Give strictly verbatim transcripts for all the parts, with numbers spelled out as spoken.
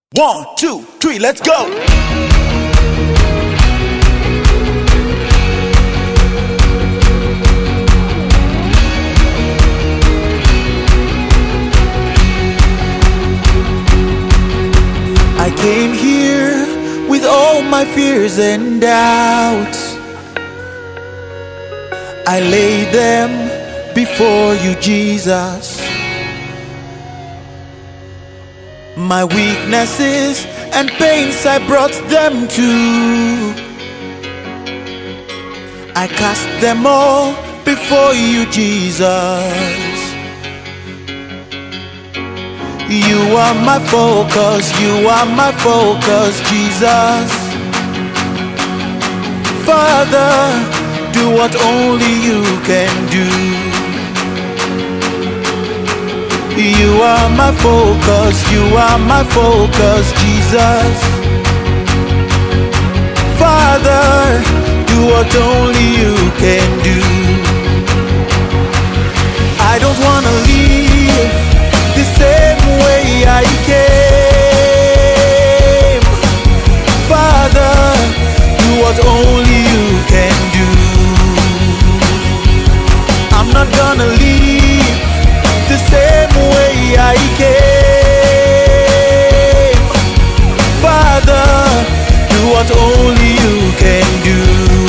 One, two, three, let's go! I came here with all my fears and doubts. I laid them before you, Jesus. My weaknesses and pains, I brought them to. I cast them all before you, Jesus. You are my focus, you are my focus, Jesus. Father, do what only you can do. You are my focus, you are my focus, Jesus. Father, do what only you can do. I don't wanna leave the same way I came. Father, do what only you can do. I'm not gonna leave the same way I came. Father, do what only you can do.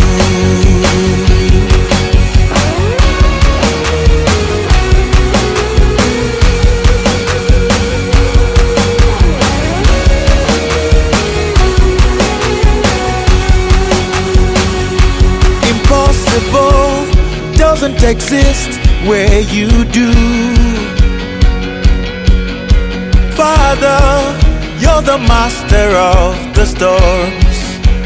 Impossible doesn't exist where you do. Father, you're the master of the storms.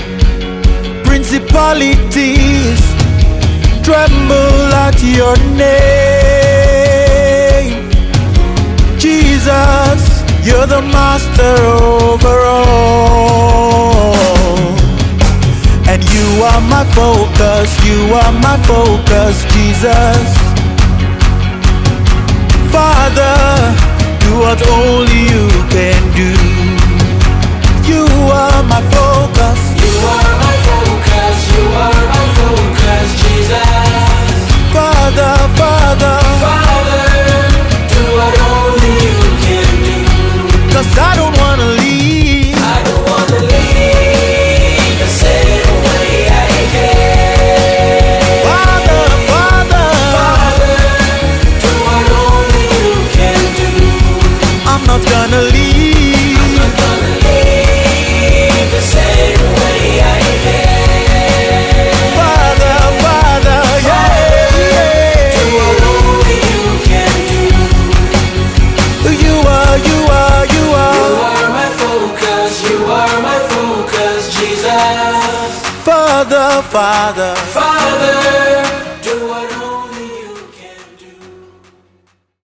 Principalities tremble at your name. Jesus, you're the master over all. And you are my focus, you are my focus, Jesus. Father, do what only you can do. You are my focus, you are my focus, you are my focus, Jesus. Father, Father, Father, do what only you can do. 'Cause I don't wanna leave, I don't wanna leave the same way I came. Father, Father, Father, do what only you can do. I'm not gonna leave, I'm not gonna leave the same way I came. Father, Father, yeah, Do what only you can do. you are, you are, you You are, are my focus, you are my focus, Jesus. Father, Father, Father,